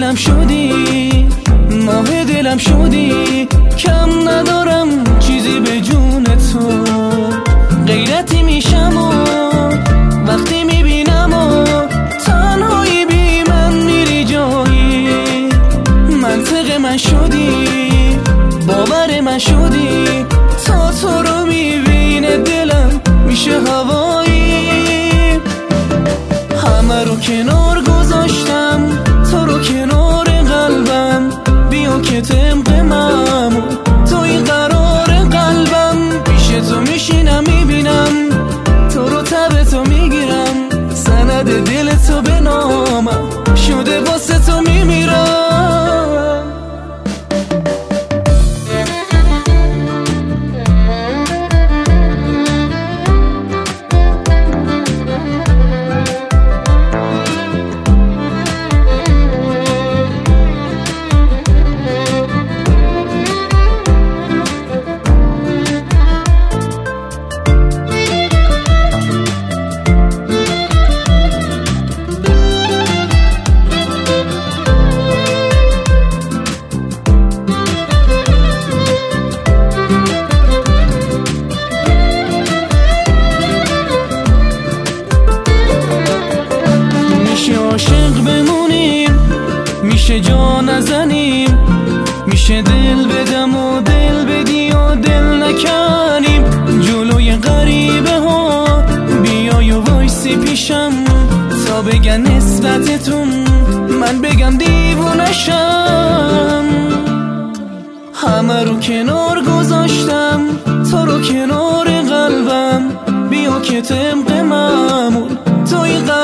دلم شدی، ماه دلم شدی، کم ندارم چیزی به جون تو. غیرتی میشم و وقتی میبینم و تنهایی بی من میری جایی. منطق من شدی، باور من شدی، تا تو رو میبینه دلم میشه هوایی. همه رو کنار گذاشتم، تو رو کنار قلبم، بیا که طبق معمول توی قرار قلبم. پیش تو میشینم میبینم تو رو تب تو میگیرم، سند دل تو به نامم شده واسه تو میمیرم. عاشق بمونیم، میشه جا نزنیم، میشه دل بدم و دل بدی و دل نکنیم. جلوی غریبه ها بیای و وایسی پیشم، تا بگن نسبتتون من بگم دیوونشم. همه رو کنار گذاشتم، تو رو کنار قلبم، بیا که طبق معمول توی